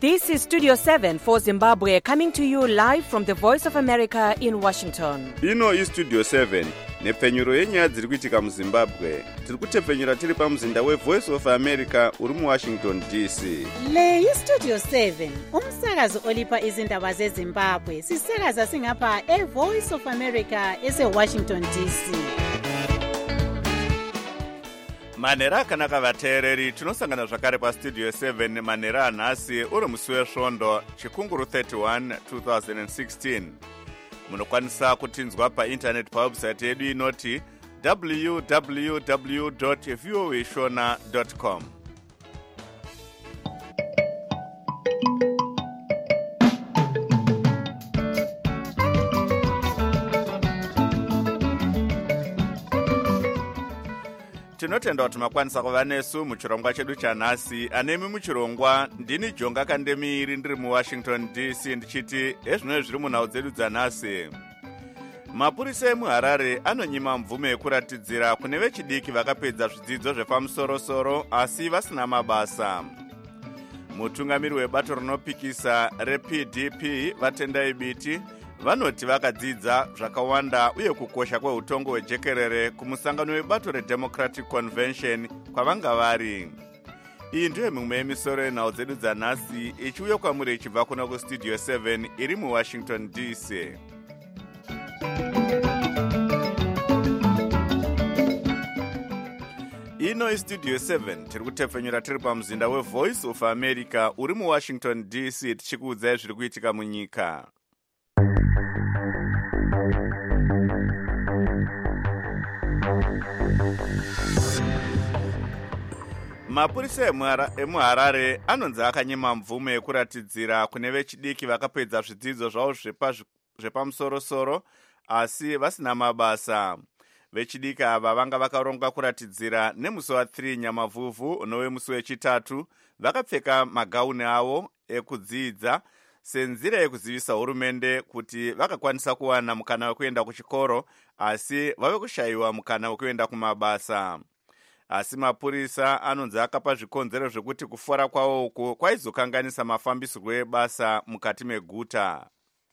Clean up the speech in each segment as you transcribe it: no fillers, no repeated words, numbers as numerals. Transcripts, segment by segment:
This is Studio 7 for Zimbabwe, coming to you live from the Voice of America in Washington. Ino is Studio 7 nepfenyuro yenyaya dziri kuitika muZimbabwe. Tiri kutepfenyura tiri pamuzinda weVoice of America uri muWashington DC. Le iStudio 7 umsakazo olipa izindaba zeZimbabwe. Sisakaza singapha eVoice of America eseWashington DC. Manera akanaka vateereri, tinosangana zvakare paStudio 7 manera anhasi uri musi wesvondo chikunguru 31 2016. Munokwanisa kutinzwa paintaneti pawebsite yedu inoti www.voashona.com. Tinotenda kuti makwanisa kuva nesu muchirongwa chedu chanhasi. Anemi muchirongwa ndini Jonga Kandemiri ndiri muWashington DC ndichiti ezvino zviri munhau dzedu dzanhasi. Mapurisa emuHarare anonyima mvume yekuratidzira kune vechidiki vakapedza zvidzidzo zvepamusoro-soro asi vasina mabasa. Mutungamiri webato rinopikisa rePDP Vatendai Biti vanoti vakadzidza zvakawanda uye kukosha kweutongo hwejekerere kumusangano webato reDemocratic Convention kwavanga vari. Iyi ndiyo mimwe yemisoro yenhau dzedu dzanhasi ichiuya kwamuri ichibva kuna kuStudio 7 iri muWashington DC. Ino iStudio 7 tiri kutepfenyura tiri pamuzinda weVoice of America uri muWashington DC tichikuudzai zviri kuitika munyika. Mapurisa emuHarare anonzi akanyima mvume yekuratidzira kune vechidiki vakapedza zvidzidzo zvavo zvepamusoro-soro asi vasina mabasa. Vechidiki ava vanga vakaronga kuratidzira nemusi wa3 Nyamavhuvhu unowe musi wechitatu, vakapfeka magauni avo ekudzidza senzira yekuzivisa hurumende kuti vakakwanisa kuwana mukana wekuenda kuchikoro asi vave kushayiwa mukana wekuenda kumabasa. Asi mapurisa anonzi akapa zvikonzero zvekuti kufora kwavo uku kwaizokanganisa mafambisirwo ebasa mukati meguta.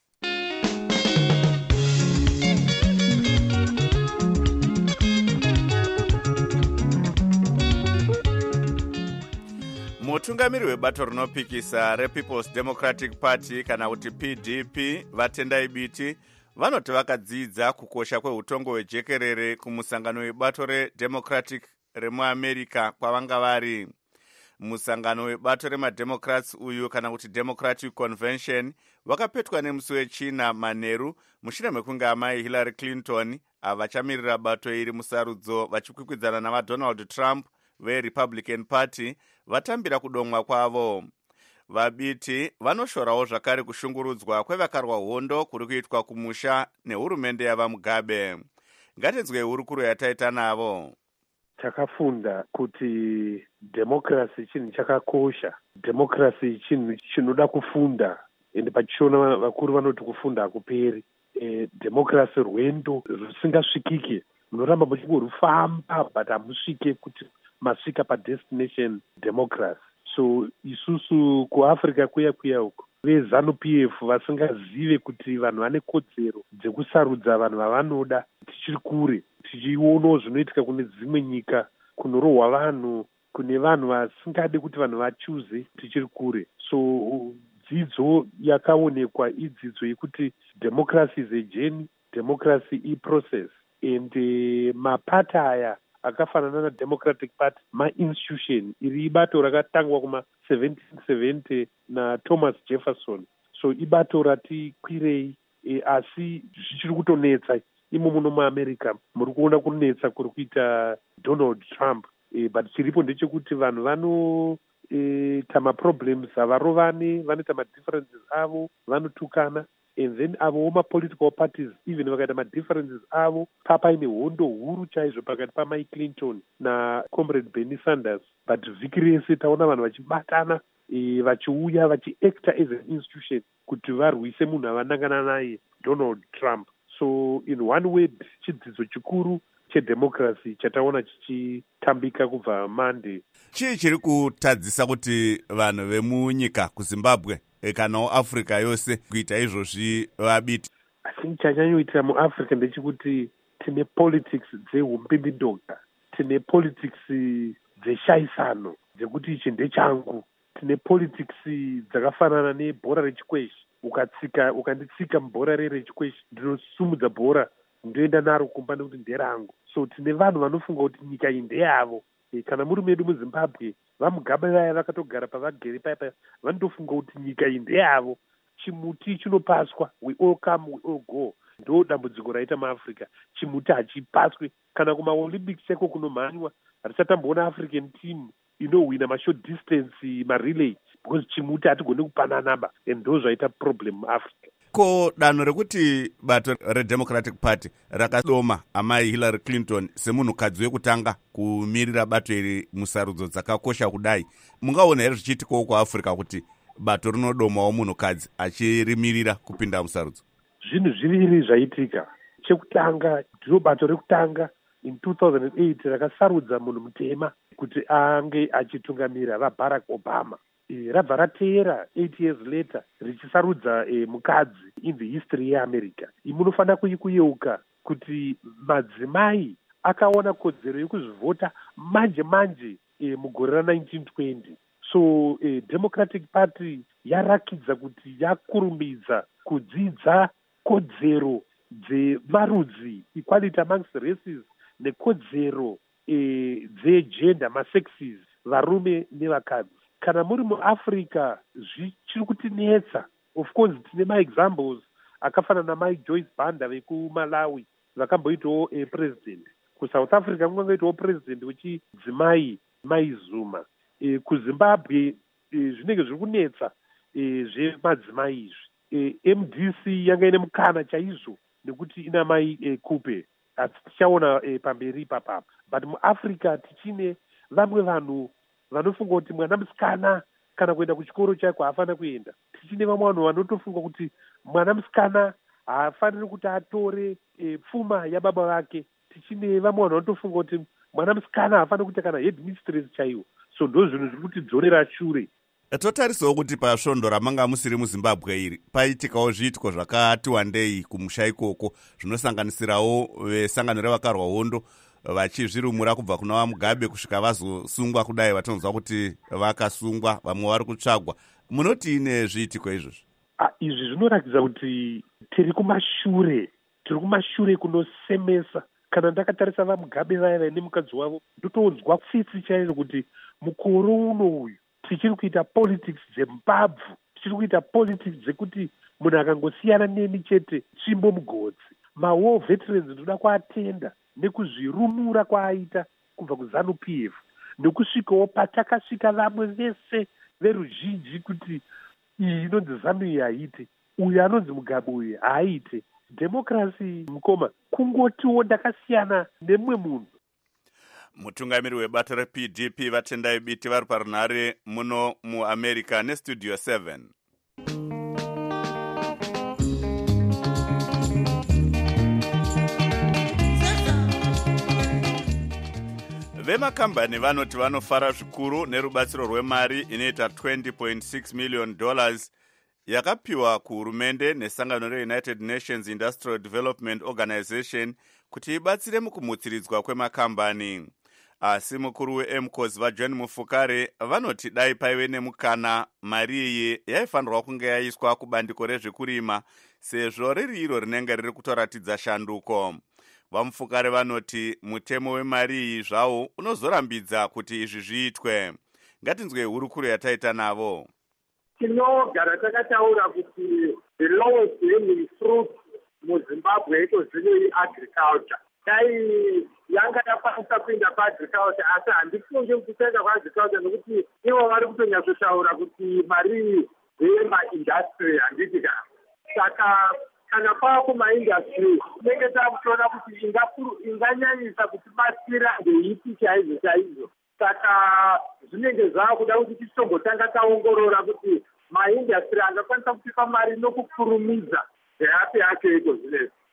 Mutungamiri webato rinopikisa rePeople's Democratic Party kana kuti PDP Vatendai Biti vanoti vakadzidza kukosha kweutongo hwejekerere kumusangano webato reDemocratic remuAmerica kwavanga vari. Musangano webato remademocrats uyu kana kuti Democratic Convention wakapetwa nemusi wechina manheru mushure mekunge amai Hillary Clinton avachamirira bato iri musarudzo vachikwikwidzana navaDonald Trump veRepublican Party vatambira kudomwa kwavo. Vabiti vanoshorawo zvakare kushungurudzwa kwevakarwa hondo kuri kuitwa kumusha nehurumende yavaMugabe. Ngatinzwe hurukuro yataita navo. Takafunda kuti democracy chinhu chakakosha. Democracy chinhu chinoda kufunda, ende pachishona vakuru vanoti kufunda hakuperi. Democracy rwendo rusingasvikike, munoramba muchingorufamba but hamusvike kuti masvika padestination democracy. So isusu kuAfrica kuya uko veZANU-PF vasingazive kuti vanhu vane kodzero dzekusarudza vanhu vavanoda tichiri kure, tichionawo zvinoitika kune dzimwe nyika kunorohwa vanhu, kune vanhu vasingade kuti vanhu vachuze tichiri kure. So dzidzo yakaonekwa idzidzo yekuti democracy is a journey, democracy iprocess, and mapata aya akafanana naDemocratic Party ma-institution iri ibato rakatangwa kuma-1770 naThomas Jefferson. So ibato rati kwirei, asi zvichiri kutonetsa imo muno muAmerica muri kuona kunetsa kuri kuita Donald Trump. But chiripo ndechekuti vanhu vanoita maproblems, havarovane, vanoita madifferences avo, vanotukana. And then avo ma-political parties even vakaita ma-differences avo papaine hondo huru chaizvo pakati pamai Clinton naComrade Bernie Sanders. But vhiki rese taona vanhu vachibatana vachiuya vachiacta as an institution kuti varwise munhu avanangana naye Donald Trump. So in one word, chidzidzo chikuru chedemocracy chataona chichitambika kubva Monday. Chii chiri kutadzisa kuti vanhu vemunyika kuZimbabwe kanawo Africa yose kuita izvozvi vabiti? I think chanyanyoitira muAfrica ndechekuti tine politics dzehumbindindoga, tine politics dzeshaisano dzekuti ichi ndechangu, tine politics dzakafanana nebhora rechikweshi. Ukanditsika mubhora rechikweshi ndinosumudza bhora ndoenda naro kumba nekuti nderangu. So tine vanhu vanofunga kuti nyika iyi ndeyavo. Kana muri medu muZimbabwe, vaMugabe vaya vakatogara pavagere paya vanotofunga kuti nyika iyi ndeyavo. Chimuti chinopaswa, we all come, we all go. Ndo dambudziko raita muAfrica. Chimuti hachipaswi. Kana kumaOlympics cheko kunomhanywa, hatichatamboona African team inowina mashort distance, marelay, because chimuti hatigoni kupananaba, and ndo zvaita problem muAfrica. Ko danho rekuti bato reDemocratic Party rakadoma amai Hillary Clinton semunhukadzi wekutanga kumirira bato iri musarudzo dzakakosha kudai, mungaona here zvichiitikawo kuAfrica kuti bato rinodomawo munhukadzi achirimirira kupinda musarudzo? Zvinhu zviviri zvaitika. Chekutanga, ndiro bato rekutanga in 2008 rakasarudza munhu mutema kuti ange achitungamira vaBarack Obama. Rabva rateera 8 years later richisarudza mukadzi in the history yeAmerica. Munofanira kuyeuka kuti madzimai akaona kodzero yekuzvivhota manje mugore ra1920. So Democratic Party yarakidza kuti yakurumidza kudzidza kodzero dzemarudzi, equality amongst races, nekodzero dzegender, masexes, varume nevakadzi. Kana muri muAfrica zvichiri kutinetsa. Of course tine maexamples akafanana namai Joyce Banda vekuMalawi vakamboitawo president. KuSouth Africa kungangoitawo president wechidzimai Mai Zuma. KuZimbabwe zvinenge zviri kunetsa zvemadzimai izvi. MDC yanga ine mukana chaizvo nekuti ina mai Kupe, asi tichaona pamberi ipapapa. But muAfrica tichine vamwe vanhu vanofunga kuti mwana musikana kana kuenda kuchikoro chako haafana kuenda. Tichine vamwe vanhu vanotofunga kuti mwana musikana haafaniri kuti atore pfuma yababa vake. Tichine vamwe vanhu vanotofunga kuti mwana musikana haafaniri kuita kana headmistress chaiwo. So ndo zvinhu zviri kutidzorera shure. Totarisawo kuti pasvondo ramanga musiri muZimbabwe iri paitikawo zviitiko zvakati wandei kumusha ikoko, zvinosanganisirawo vesangano revakarwa hondo vachizvirumura kubva kuna vaMugabe kusvika vazosungwa kudai vatonzwa kuti vakasungwa, vamwe vari kutsvagwa. Munoti ine zviitiko izvozvi? Izvi zvinoratidza kuti tiri kumashure kunosemesa. Kana ndakatarisa vaMugabe vaya vaine mukadzi wavo, ndotonzwa tsitsi chaizvo kuti mukore unoyu tichiri kuita politics dzembabvu, tichiri kuita politics dzekuti munhu akangosiyana neni chete tsvimbo mugodzi. Mawar veterans ndoda kuatenda nekuzvirumura kwaaita kubva kuZANU-PF, nekusvikawo patakasvika vamwe vese veruzhinji kuti iyi inonzi ZANU iyi haite, uyu anonzi Mugabe uyu haaite. Democracy mukoma kungotiwo ndakasiyana nemumwe munhu. Mutungamiri webato rePDP Vatendai Biti vari parunhare muno muAmerica neStudio 7. Vemakambani vanoti vanofara zvikuru nerubatsiro rwemari inoita $20.6 million yakapiwa kuhurumende nesangano reUnited Nations Industrial Development Organization kuti ibatsire mukumutsiridzwa kwemakambani. Asi mukuru weMCOS vaJohn Mufukare vanoti dai paive nemukana mari iyi yaifanirwa kunge yaiswa kubandiko rezvekurima sezvo riri iro rinenge riri kutoratidza shanduko. VaMufukare vanoti mutemo wemari iyi zvawo unozorambidza kuti izvi zviitwe. Ngatinzwe hurukuro yataita navo. Tinogara takataura kuti the lowest hanging fruit muZimbabwe itozive agriculture. Dai yanga yakwanisa kuinda paagriculture, asi handifunge kuti kuenda kwaagriculture nekuti ivo vari kutonyatsotaura kuti mari yemaindastry handiti kana. Saka kana kwava kumaindastry tinenge takutoona kuti inganyanyisa kuti batsira ndeipi chaizvo. Saka zvinenge zvaakuda kuti tichimbotanga taongorora kuti maindastry angakwanisa kutipa mari nokukurumidza zveapi yake iko zvinezvi.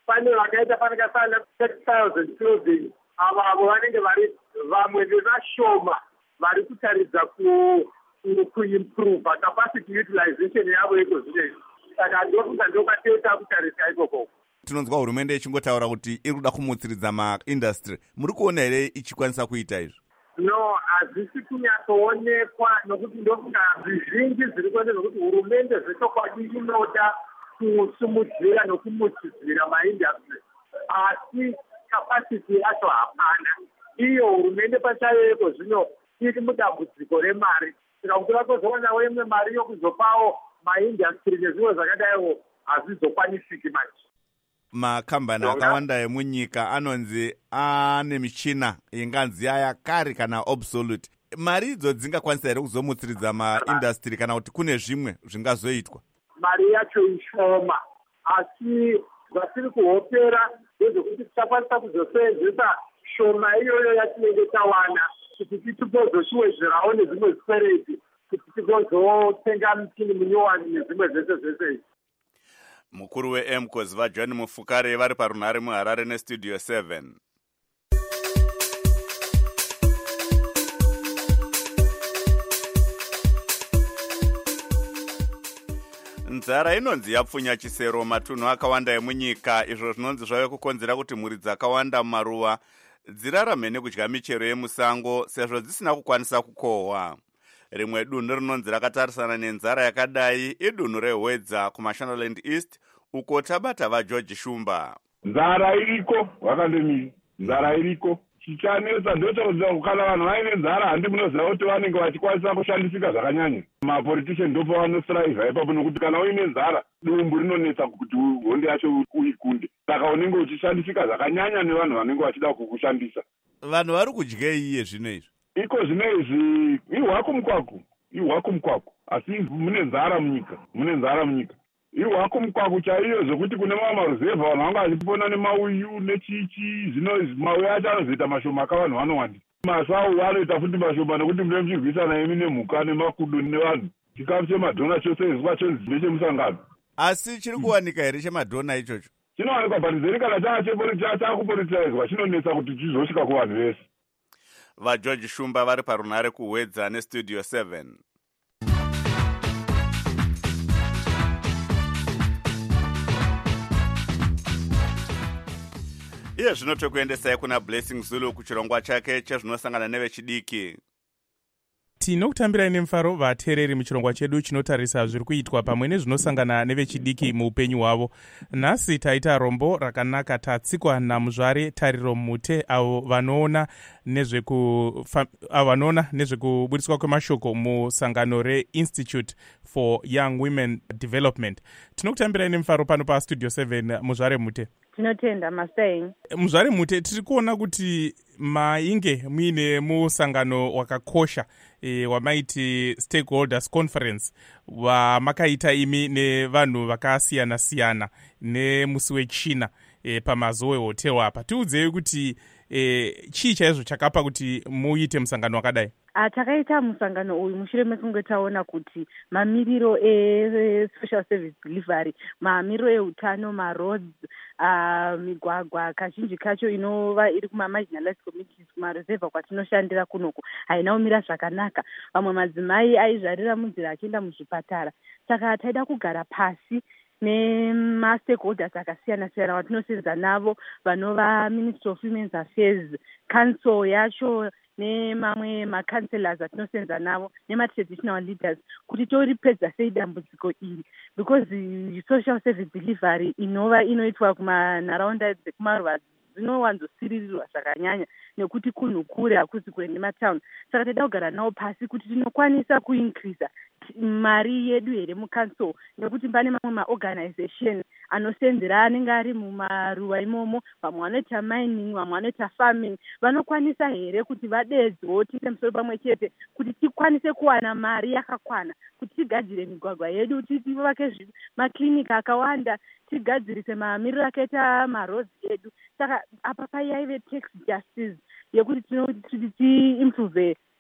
pane vakaita panakasana 30,000 clothing avo vanenge vari vamwe vevashoma vari kutaridza kuimprove capacity utilization yavo iko zvinezvi. Saka ndofunga ndokwateta kutarisa ikoko. Tinonzwa hurumende ichingotaura kuti iri kuda kumutsiridza maindustry. Muri kuona here ichikwanisa kuita izvo? No, hazvisi kunyatsoonekwa nokuti ndofunga zvizhinji zviri kuenda nokuti hurumende zvechokwadi inoda kusumudzira nokumutsidzira maindustry, asi capacity yacho hapana. Iyo hurumende pachayoiko zvino iri mudambudziko remari. Saka kuti vakozowanawo imwe mari yokuzopawo maindustry nezvimwe zvakadaiwo hazvizokwanisiki manje. Makambani akawanda emunyika anonzi ane michina inganzi yaya kare kana obsolete. Mari idzo dzingakwanisa here kuzomutsiridza maindustry kana kuti kune zvimwe zvingazoitwa? Mari yacho ishoma, asi zvatiri kuhopera ndezvekuti tichakwanisa kuzoseenzesa shoma iyoyo yatinenge tawana kuti titozochiwedzerawo nezvimwe zvikwereti kuti tigozotenga michini minyowani nezvimwe zvese zvese. Mukuru weMCOS vaJohn Mufukare vari parunhare muHarare nestudio 7. Nzara inonzi yapfunya chisero matunhu akawanda emunyika, izvo zvinonzi zvave kukonzera kuti mhuri dzakawanda mumaruwa dzirarame nekudya michero yemusango sezvo dzisina kukwanisa kukohwa. Rimwe dunhu rinonzi rakatarisana nenzara yakadai idunhu reHwedza kuMashonaland East, uko tabata vaGeorge Shumba. Nzara iriko, wakandemiri, nzara iriko. Chichanesa ndochokuti kana vanhu vaine nzara handi munoziva kuti vanenge vachikwanisa kushandisika zvakanyanya. Mapolitician ndopa vanostrive ipapo nokuti kana uine nzara dumbu rinonetsa kuti honde yacho uikunde. Saka unenge uchishandisika zvakanyanya nevanhu vanenge vachida kukushandisa. Vanhu vari kudyei iye zvino izvi? Iko zvino izvi ihwaku mukwaku. Asi mune nzara munyika. Ihwaku mukwaku chaiyo zvokuti kune mamwe maruzevha vanhu vanga vachipona nemauyu nechichi, zvino mauyu acho anozoita mashoma akavanhu vanowanda. Masau anoita futi mashoma nokuti mune muchirwisana imi nemhuka nemakudo nevanhu. Chikafu chemadhona chose izwa chonzi nechemusangano. Asi chiri kuwanika here chemadhona ichocho? Chinowanikwa panzeri kana chaakupolitizwa chinonetsa kuti chizosvika kuvanhu vese. VaGeorge Shumba vari parunhare kuHwedza nestudio 7. Iye zvino tokuendesai kuna Blessing Zulu kuchirongwa chake chezvinosangana nevechidiki. Tinokutambirai nemufaro vateereri muchirongwa chedu chinotarisa zviri kuitwa pamwe nezvinosangana nevechidiki muupenyu hwavo. Nhasi taita rombo rakanaka, tatsikwa naMuzvare Tariro Mute avo vanoona nezvekuburitswa kwemashoko musangano reInstitute for Young Women Development. Tinokutambirai nemufaro pano pastudio 7. Muzvare Mute. Tinotenda Masai. Muzvare Mute, tiri kuona kuti mainge muine musangano wakakosha wamaiti stakeholders conference wamakaita imi nevanhu vakasiyana-siyana nemusi wechina pamazuwe hotel apa. Tiudzei kuti chii chaizvo chakapa kuti muite musangano wakadai? Takaita musangano uyu mushure mekunge taona kuti mamiriro social service delivery, mamiriro eutano, maroads, migwagwa kazhinji kacho inova iri kuma-marginalized communities, kumaruzevha kwatinoshandira kunoku, haina kumira zvakanaka. Vamwe madzimai aizvarira munzira achienda muzvipatara. Saka taida kugara pasi nema-stakeholders akasiyana-siyana vatinosenza navo, vanova Ministry of Women's Affairs, council yacho, nemamwe macounselors atinosenza navo, nema-traditional leaders, kuti toripedza sei dambudziko iri. Because social service delivery inova inoitwa kumanharaunda dzekumaruva dzinowanzosiririrwa zvakanyanya nekuti kunhu kure hakuzi kure nematown. Saka taida kugara navo pasi kuti tinokwanisa kuinkrisa mari yedu here mucouncil, nekuti pane mamwe maorganization anosenzera anenge ari mumaruva imomo, vamwe vanoita mining, vamwe vanoita farming, vanokwanisa here kuti vadedzwo tise musoro pamwe chete kuti tikwanise kuwana mari yakakwana kuti tigadzire migwagwa yedu, tivake maklinika akawanda, tigadzirise mamiriro akaita maroads edu. Saka apa paive tax justice yekuti tiimprove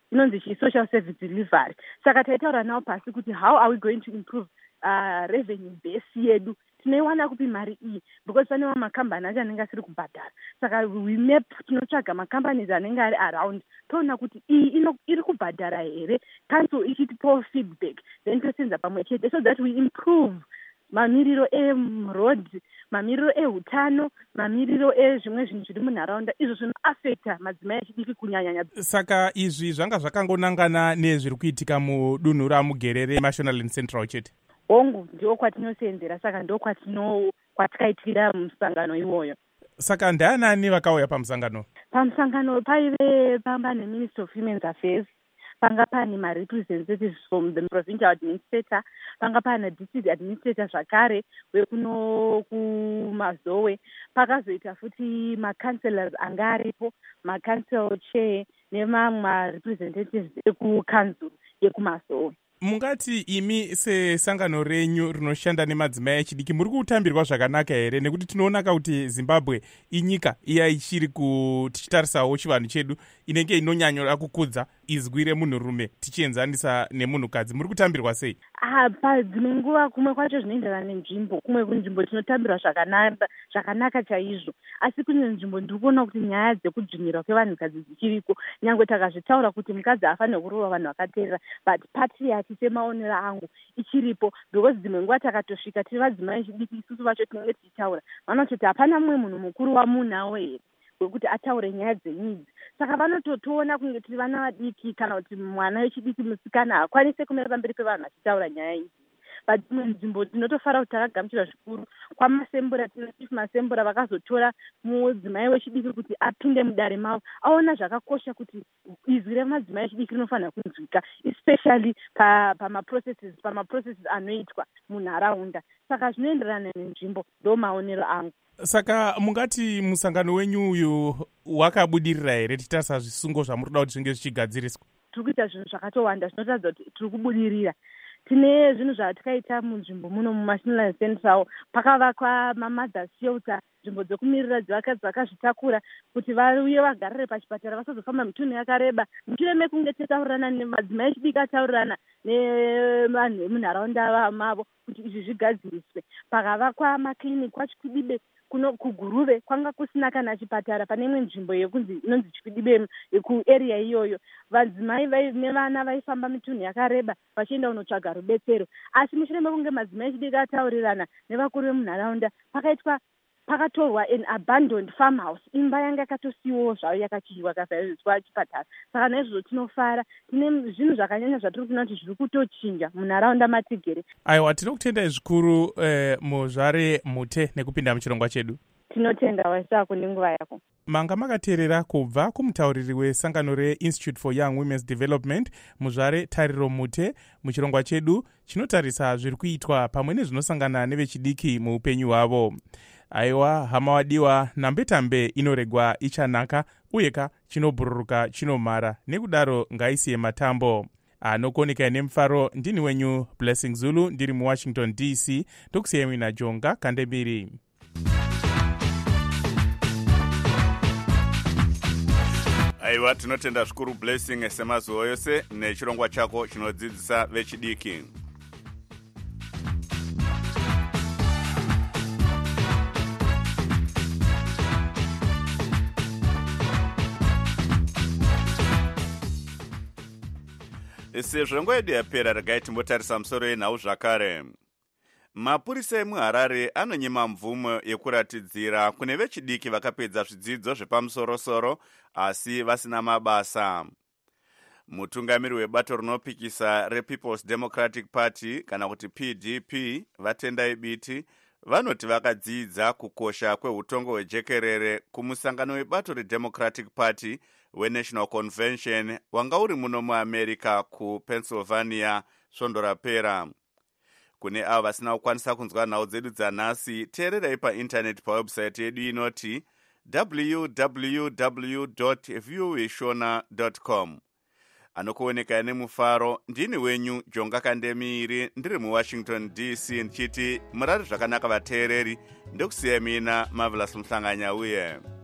inonzi chi-social service delivery. Saka taitaura nawo pasi kuti how are we going to improve revenue base yedu, tinoiwana kupi mari iyi, because pane makambani acho anenge asiri kubhadhara. Saka wemap tinotsvaga macompanies anenge ari around, toona kuti iyi iri kubhadhara here, council ichitipawo feedback, then tosenza pamwe chete so that we improve mamiriro eroad, mamiriro ehutano, mamiriro ezvimwe zvinhu zviri munharaunda, izvo zvinoafecta madzimai echidiki kunyanyanya. Saka izvi zvanga zvakangonangana nezviri kuitika mudunhu ramugerere National and Central chete? Hongu ndo kwatinosenzera, saka ndo kwatikaitira musangano iwoyo. Saka ndianani vakauya pamusangano? Pamusangano paive pamba neMinister of Women's Affairs, panga pane ma-representatives from the provincial administrator, panga pane district administrator zvakare wekuno kumazowe, pakazoita futi ma-councillors anga aripo, ma-council chair nemamwe ma-representatives ekukanzuru yekumazowe. Mungati imi sesangano renyu rinoshanda nemadzimai echidiki muri kutambirwa zvakanaka here, nekuti tinoonaka kuti Zimbabwe inyika iya ichiri tichitarisawo chivanhu chedu inenge inonyanyora kukudza izwi remunhurume tichienzanisa nemunhukadzi. Muri kutambirwa sei? Padzimwe nguva kumwe kwacho zvinoenderana nenzvimbo, kumwe kunzvimbo tinotambirwa zvakanaka chaizvo, asi kune nzvimbo ndiri kuona kuti nyaya dzekudzvinyirwa kwevanhukadzi dzichiriko, nyangwe takazvitaura kuti mukadzi hafanira kurova vanhu vakateerera, but patriarchy semaonero angu ichiripo, because dzimwe nguva takatosvika tiri vadzimai echidiki isusu vacho tinenge tichitaura, vanototi hapana mumwe munhu mukuru wamunawo here wekuti ataure nyaya dzenyidzi. Saka vanototoona kunge tiri vana vadiki, kana kuti mwana wechidiki musikana hakwanise kumira pamberi pevanhu achitaura nyaya idzi. Padzimwe nzvimbo tinotofara kuti takagamuchira zvikuru kwamasembura, tinochief masembura vakazotora mudzimai wechidiki kuti apinde mudare mavo, aona zvakakosha kuti izwi remadzimai echidiki rinofanira kunzwika, especially pamaprocesses anoitwa munharaunda. Saka zvinoenderana nenzvimbo, ndo maonero angu. Saka mungati musangano wenyu uyu wakabudirira here, titarisa zvisungo zvamuri kuda kuti zvinge zvichigadziriswa? Tiri kuita zvinhu zvakatowanda zvinotaridza kuti tiri kubudirira. Tine zvinhu zvatakaita munzvimbo muno munational central, pakavakwa mamother's shelter, nzvimbo dzekumirira dzevakadzi vakazvitakura kuti vauye vagarire pachipatara vasazofamba mitunhu yakareba, mushure mekunge tataurirana nemadzimai echidiki ataurirana nevanhu vemunharaunda mavo kuti izvi zvigadziriswe. Pakavakwa makliniki kwaChikwidibe kuguruve kwanga kusina kana chipatara, pane imwe nzvimbo inonzi Chikwidibe kuarea iyoyo, vadzimai nevana vaifamba mitunhu yakareba vachienda kunotsvaga rubetsero. Asi mushure mekunge madzimai echidiki ataurirana nevakuru vemunharaunda, pakatorwa an abandoned farmhouse, imba yanga yakatosiyiwawo zvayo yakachinjwa kasaizwa chipatara. Saka naizvozvo tinofara, tine zvinhu zvakanyanya zvatiri kuona kuti zviri kutochinja munharaunda matigere. Aiwa, tinokutendai zvikuru muzvare mute nekupinda muchirongwa chedu. Tinotenda waisako nenguva yako. Manga makateerera kubva kumutauriri wesangano reInstitute for Young Women's Development muzvare Tariro Mute muchirongwa chedu chinotarisa zviri kuitwa pamwe nezvinosangana nevechidiki muupenyu hwavo. Aiwa, hama wadiwa, nambe-tambe inoregwa ichanaka, uyeka chinobhururuka chinomara, nekudaro ngaisiye matambo. Anokoneka nemufaro, ndini wenyu Blessing Zulu, ndiri muWashington DC, ndokusiyemi naJonga Kandembiri. Aiwa, tinotenda zvikuru Blessing semazuva yose nechirongwa chako chinodzidzisa vechidiki. Sezvo nguva yedu yapera, regai timbotarisa musoro yenhau zvakare. Mapurisa emuHarare anonyima mvumo yekuratidzira kune vechidiki vakapedza zvidzidzo zvepamusoro-soro asi vasina mabasa. Mutungamiri webato rinopikisa rePeople's Democratic Party kana kuti PDP, Vatendai Biti, vanoti vakadzidza kukosha kweutongo hwejekerere kumusangano webato reDemocratic Party weNational Convention wanga uri muno muAmerica kuPennsylvania svondo rapera. Kune avo vasina kukwanisa kunzwa nhau dzedu dzanhasi, teererai paindaneti pawebsite yedu inoti www.viewishona.com. Anokuoneka nemufaro, ndini wenyu Jonga Kandemiri, ndiri muWashington DC, ndichiti murari zvakanaka vateereri, ndokusiyemina Marvelous Mhlanganya uye.